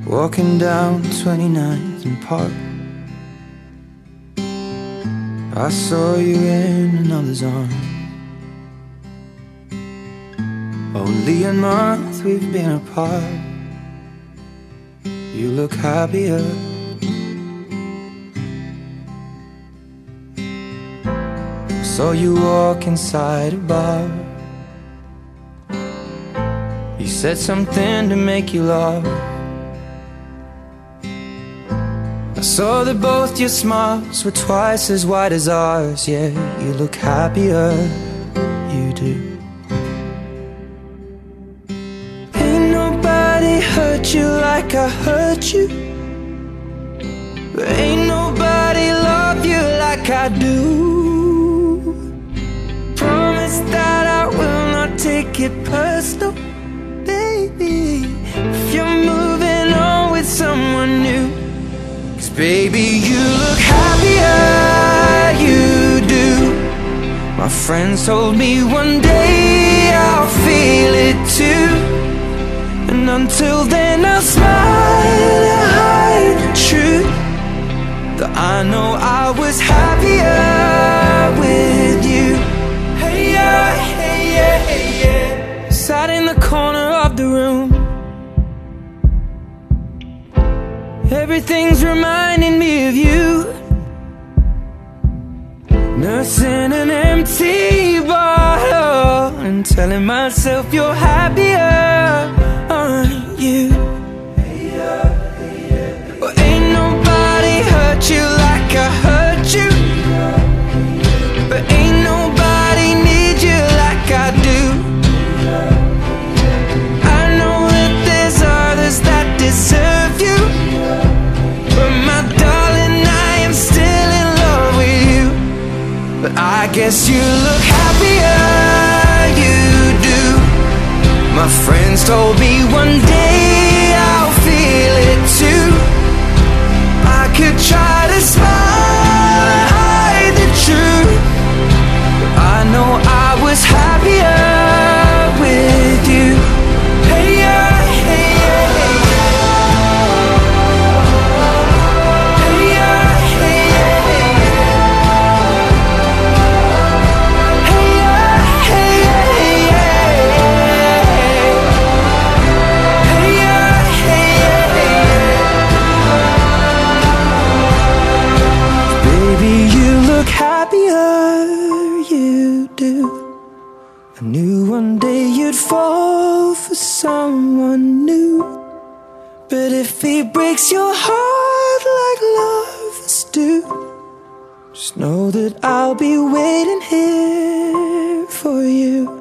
Walking down 29th and Park, I saw you in another's arms. Only a month we've been apart. You look happier. Saw you walk inside a bar. You said something to make you laugh. I saw that both your smiles were twice as wide as ours. Yeah, you look happier, you do. Ain't nobody hurt you like I hurt you, but ain't nobody love you like I do. Promise that I will not take it personal, baby, if you're moving on with someone new. 'Cause baby, you look happier, you do. My friends told me one day I'll feel it too, and until then I'll smile and hide the truth, that I know I was happier with you. Hey yeah, hey yeah, hey yeah. Sat in the corner of the room, everything's reminding me of you. Nursing an empty bottle and telling myself you're happier, aren't you? Well, ain't nobody hurt you like I hurt you, but ain't nobody need you like I do. I know that there's others that deserve you, but my darling, I am still in love with you. But I guess you look happier, you do. My friends told me one day I'll feel it too. I could try to smile and hide the truth, but I know I was happier with you. Hey yeah, hey yeah, hey yeah. Hey yeah, hey yeah, hey yeah. Hey yeah, hey yeah, hey yeah. Hey yeah, hey yeah, hey yeah. Baby, you look happier, you do. I knew one day you'd fall for someone new, but if he breaks your heart like lovers do, just know that I'll be waiting here for you.